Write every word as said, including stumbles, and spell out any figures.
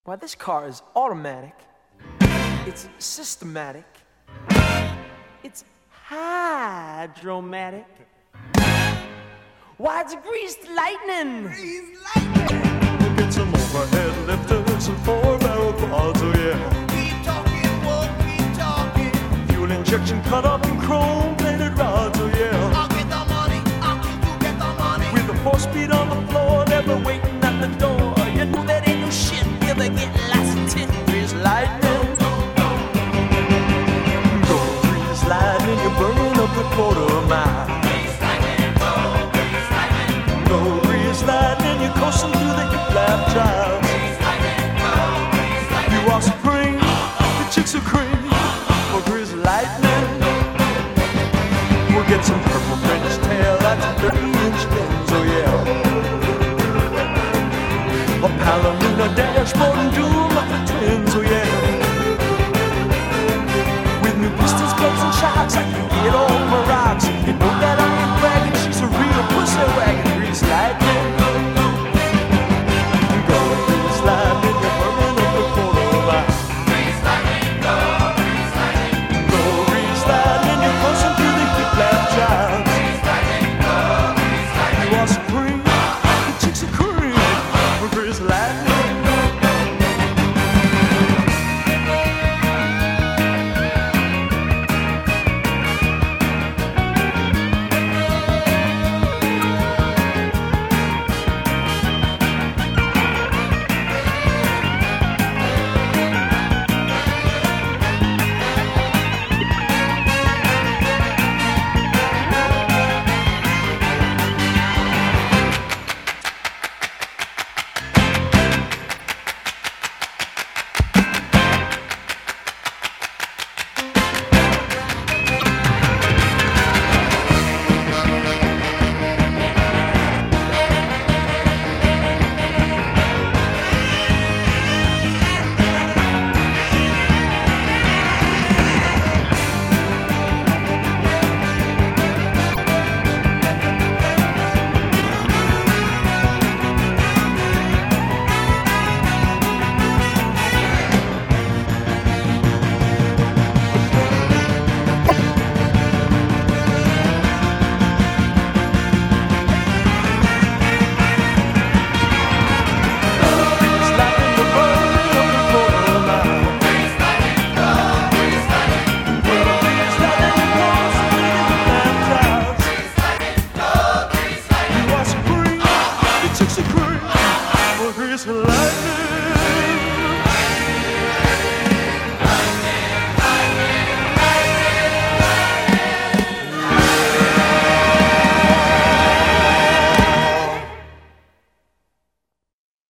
Why, this car is automatic. It's systematic. It's hydromatic. Why, it's greased lightning. Greased lightning. Get some overhead lifters and four-barrel quads, oh yeah. Keep talking, whoa, keep talking. Fuel injection cut up in chrome-plated rods, oh yeah. I'll get the money, I'll you get the money. With a four-speed on the floor, never waiting at the door. You know that ain't no shit, you'll be getting lots of tin. Greased lightning. Go grease lightning, you're burning up the quarter mile. Greased lightning, go, greased lightning. Go grease lightning, you're coasting through the hip lap drive. Greased lightning, go, greased lightning. You are supreme, the chicks are cream. For grease lightning, we'll get some purple French tail, that's thirty-inch fins, oh yeah. A Palomino dashboard and doom of the twins, oh yeah. With new pistons, plugs, and shocks, I can get all my rocks. You know that I ain't bragging, she's a real pussy wagon. Grease lightning.